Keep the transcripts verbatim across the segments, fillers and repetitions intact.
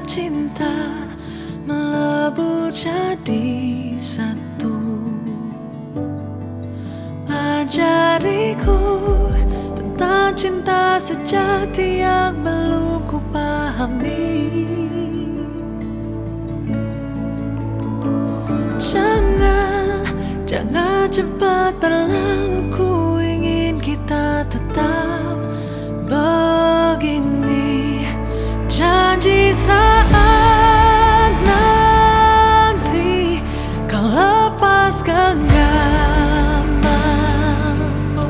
cinta melebur jadi satu. Ajariku tentang cinta sejati yang belum ku pahami. Jangan, jangan cepat berlalu, ku ingin kita tetap begini. Janji saat nanti kau lepas genggammu,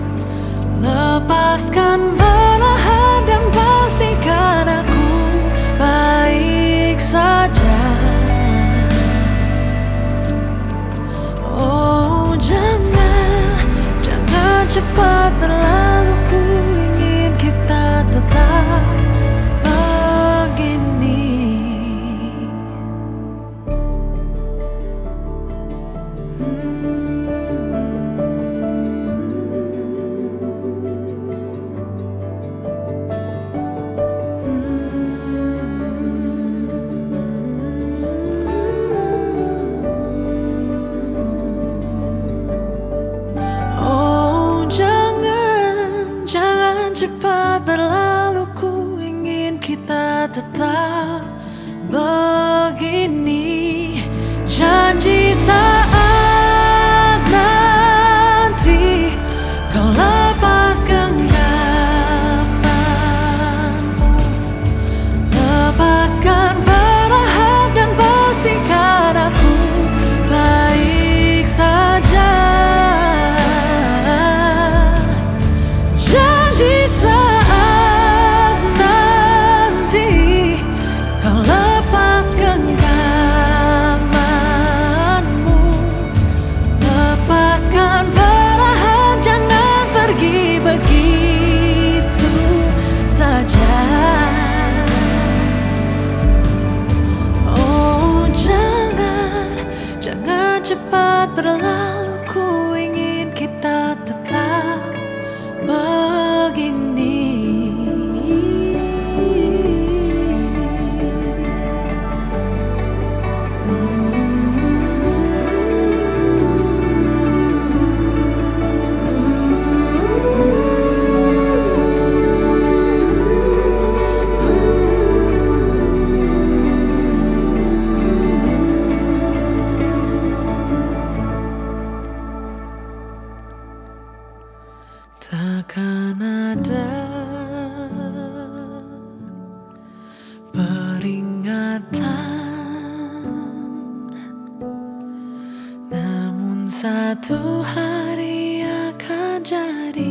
lepaskan perlahan dan pastikan aku baik saja. Oh jangan, jangan cepat berlalu, ku ingin kita tetap cepat berlalu, ku ingin kita tetap begini. Janji saat nanti kau lepas genggamanmu, lepaskan perlahan dan pastikan aku baik saja. Cepat berlalu, ku ingin kita tetap begini. Takkan ada peringatan, namun satu hari akan jadi